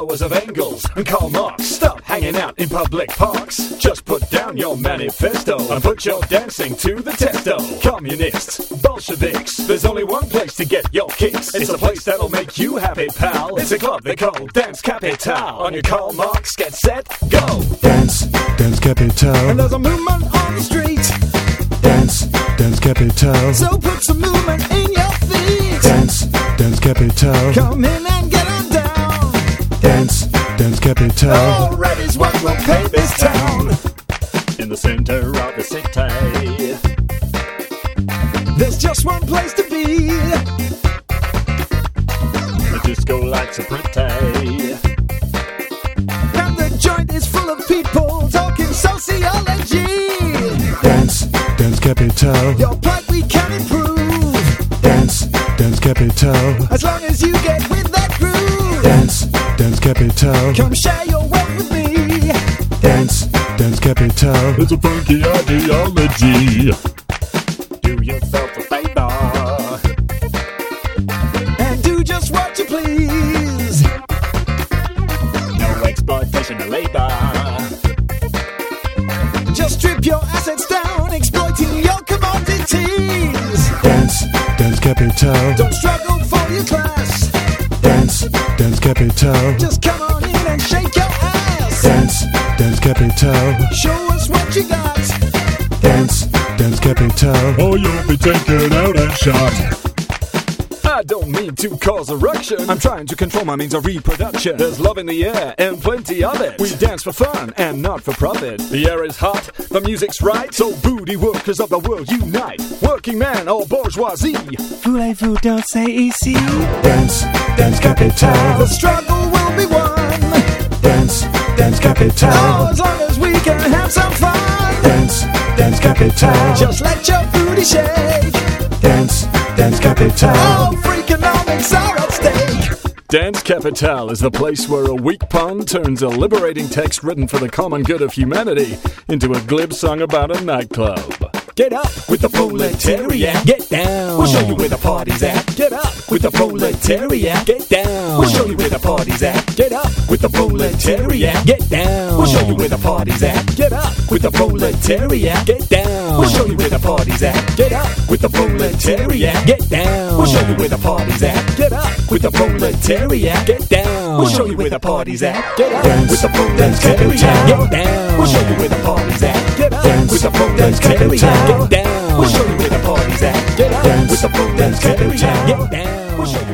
followers of Engels and Karl Marx. Stop hanging out in public parks. Just put down your manifesto and put your dancing to the testo. Communists, Bolsheviks, there's only one place to get your kicks. It's a place that'll make you happy, pal. It's a club they call Dance Capital. On your Karl Marx, get set, go. Dance, Dance Capital. And there's a movement on the street. Dance, Dance Capital. So put some movement in your feet. Dance, Dance Capital. Come in and get on down. Dance, Dance Capital. Already's what will pay this town. In the center of the city, There's just one place to be. the disco lights are pretty. And the joint is full of people talking sociology. Dance, Dance Capital. Your plight we can improve. Dance, Dance Capital. As long as you get with that groove. Dance, Dance Capital. Come share your wealth with me. Dance, Dance Capital. It's a funky ideology. Do yourself a favor. And do just what you please. No exploitation of labor. Just strip your assets down, exploiting your commodities. Dance, Dance Capital. Don't struggle for your class. Dance, Dance Capital. Just come on in and shake your ass. Dance, Dance Capital. Show us what you got. Dance, Dance Capital. Or you'll be taken out and shot. I don't mean to cause a ruction. I'm trying to control my means of reproduction. There's love in the air and plenty of it. We dance for fun and not for profit. The air is hot, the music's right. So booty workers of the world unite. Working man or bourgeoisie. Voulez-vous danser ici? Dance, Dance Capital. The struggle will be won. Dance, Dance Oh, Capital. as long as we can have some fun. Dance, Dance Capital. Just let your booty shake. Dance, Dance Capital. All freakonomics are at stake. Dance Capital is the place where a weak pun turns a liberating text written for the common good of humanity into a glib song about a nightclub. Get up with the proletariat. Get down. We'll show you where the party's at. Get up with the proletariat. Get down. We'll show you where the party's at. Get up with the proletariat. Get down. We'll show you where the party's at. Get up with the proletariat. Get down. We'll show you where the party's at. Get up with the proletariat. Get down. We'll show you where the party's at. Get up with the proletariat. Get down. We'll show you where the party's at. Get up with the proletariat. Get down. We'll show you where the party's at. Get up with the proletariat. Get down. We'll show you where the party's at. Get up with the proletariat. Get down. We'll show you